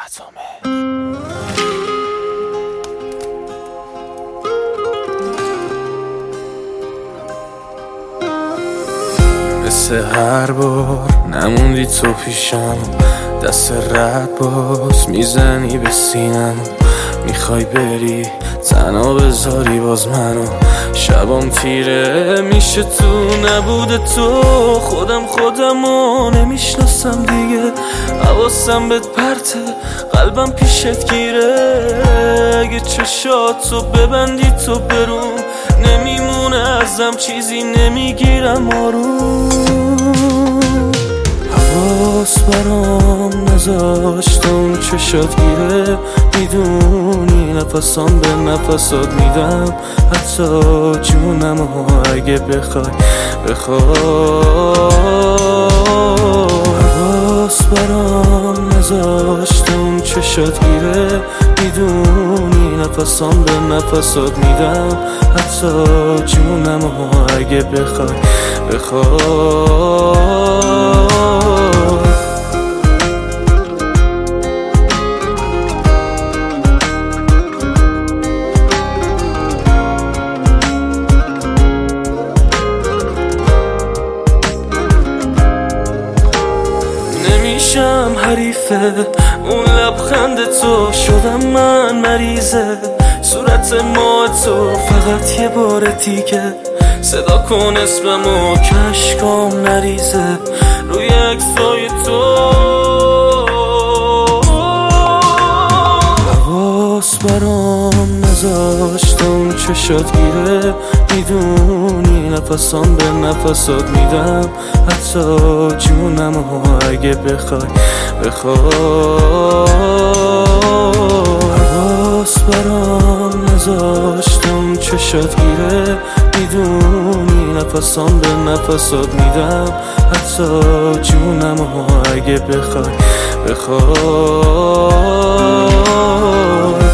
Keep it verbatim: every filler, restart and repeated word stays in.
اتمه. مثل هر بار نموندی تو پیشم، دست رد باز میزنی به سینم، میخوای بری تنها بذاری باز منو. شبام تیره میشه تو نبوده تو، خودم خودمو نمیشناسم دیگه، حواسم بهت پرته قلبم پیشت گیره. اگه چشاتو ببندی تو برون، نمیمونه ازم چیزی نمیگیرم آروم. حواس برام نذاشته اون چشات گیره، میدونی نفسام به نفسات میدم، حتی جونم اگه بخوای بخوای. حواس برام نذاشته اون چشات گیره، میدونی نفسام به نفسات میدم، حتی جونم اگه بخوای بخوای. نمیشم حریفه اون لبخند تو، شدم من مریضه صورت ما تو، فقط یه بار دیگه صدا کن اسممو کشکام نریزه روی عکسای تو. حواس برام نذاشته اون چشات گیره، میدونی نفسام به نفسات میدم، حتی جونم اگه بخوای بخوای. حواس برام نذاشته اون چشات گیره، میدونی نفسام به نفسات میدم، حتی جونم اگه بخوای بخوای.